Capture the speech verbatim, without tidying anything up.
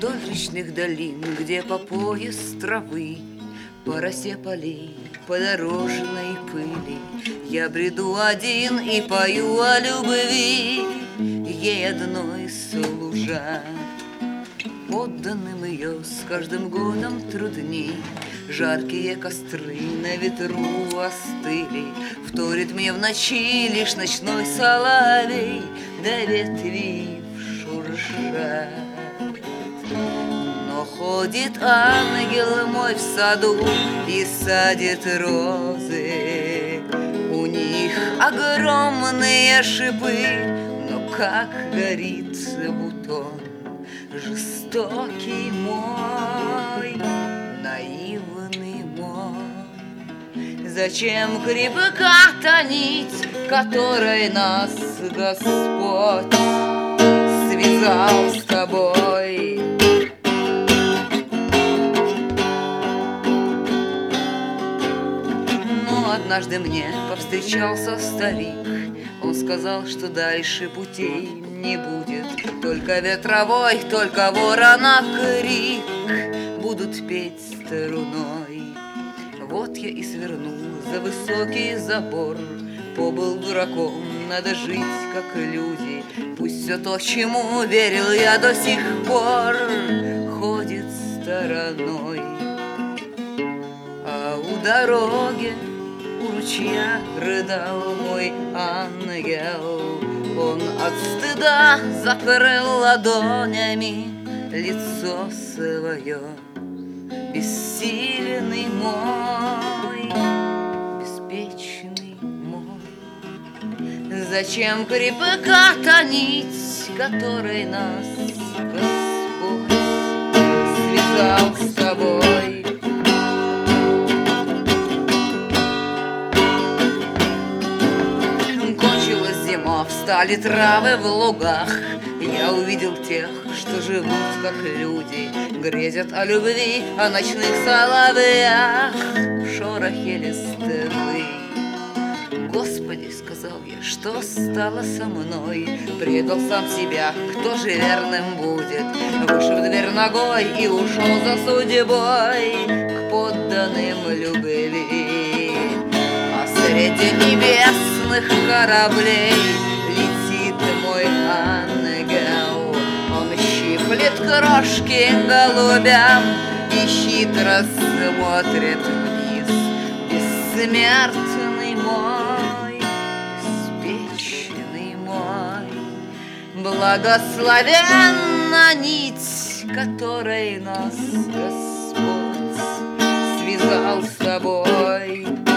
Вдоль речных долин, где по пояс травы, по росе полей, по дорожной пыли, я бреду один и пою о любви, ей одной служа. Подданным ее с каждым годом трудней, жаркие костры на ветру остыли, вторит мне в ночи лишь ночной соловей, да ветви шуршат. Но ходит ангел мой в саду и садит розы, у них огромные шипы, но как горит бутон жестокий мой, наивный мой. Зачем крепка нить, которой нас Господь связал с тобой? Но однажды мне повстречался старик, он сказал, что дальше путей не будет, только ветровой, только ворона крик будут петь струной. Вот я и свернул за высокий забор, побыл дураком, надо жить, как люди. Пусть все то, чему верил я до сих пор, ходит стороной. А у дороги, у ручья рыдал мой ангел, он от стыда закрыл ладонями лицо свое. Бессильный мой, беспечный мой, зачем крепка нить, которой нас Господь связал с тобой? Кончилась зима, встали травы в лугах, я увидел тех, что живут как люди, грезят о любви, о ночных соловьях, в шорохе листвы. Господи, сказал я, что стало со мной? Предал сам себя, кто же верным будет? Вышел в дверь ногой и ушел за судьбой к подданным любви. А среди небесных кораблей летит мой ангел, он щиплет крошки голубям и хитро смотрит вниз. Бессмертный мой, беспечный мой, благословенна нить, которой нас Господь связал с тобой.